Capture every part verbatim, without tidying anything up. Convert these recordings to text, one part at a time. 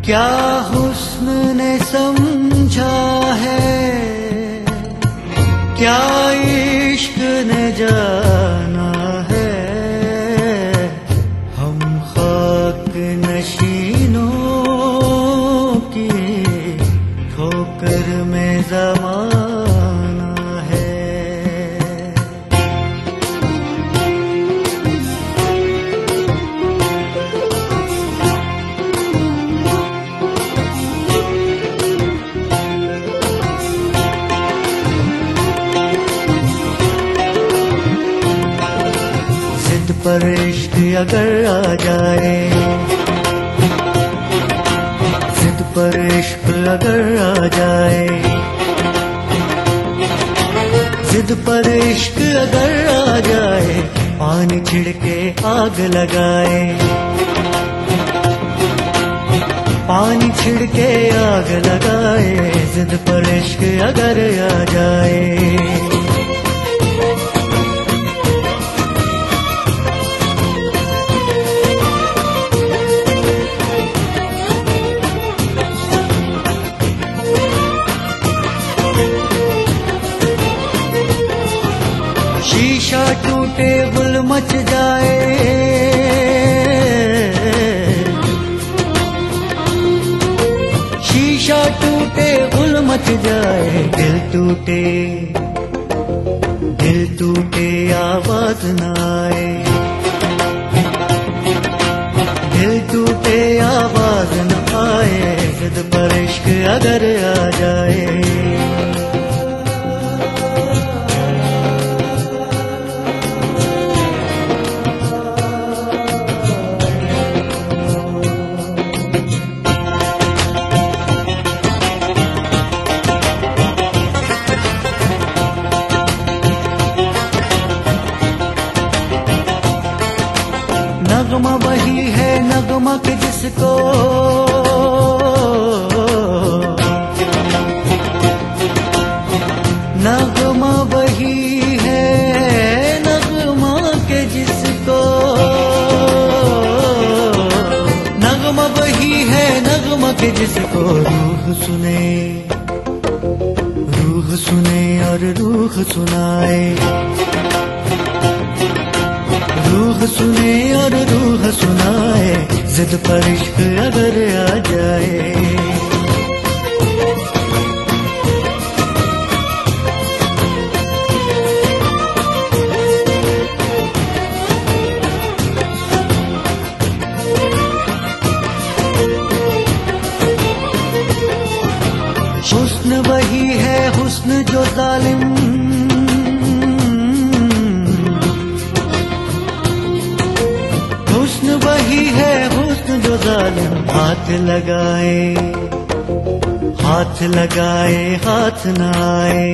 क्या हुस्न ने समझा है, क्या इश्क ने जाना है, हम खाक नशीनों की ठोकर में ज़माना है। पर इश्क अगर आ जाए, जिद पर इश्क अगर आ जाए, जिद पर इश्क अगर आ जाए, पानी छिड़के आग लगाए, पानी छिड़के आग लगाए, जिद पर इश्क अगर आ जाए। शीशा टूटे गुल मच जाए, शीशा टूटे गुल मच जाए, दिल टूटे दिल टूटे आवाज न आए, दिल टूटे आवाज न आए, जिद पर इश्क अगर आ जाए। नगमा वही है नगमा के जिसको नगमा वही है नगमा के जिसको नगमा वही है नगमा के जिसको रूह सुने रूह सुने और रूह सुनाए, रूह सुने और रूह सुनाए, जिद पर इश्क अगर आ जाए। हुस्न वही है हुस्न जो जालिम, हुस्न वही है हुस्न जो जालिम, हाथ लगाए हाथ लगाए हाथ न आए,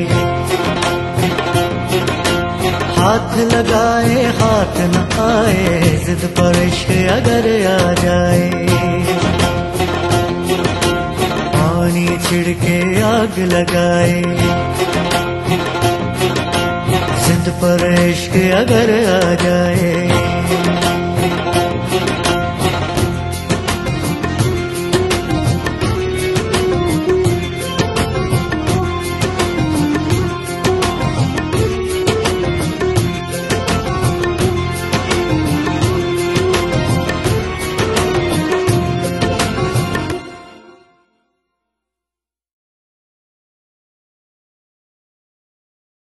हाथ लगाए हाथ न आए, जिद पर इश्क अगर आ जाए। पानी छिड़के आग लगाए, जिद पर इश्क अगर आ जाए।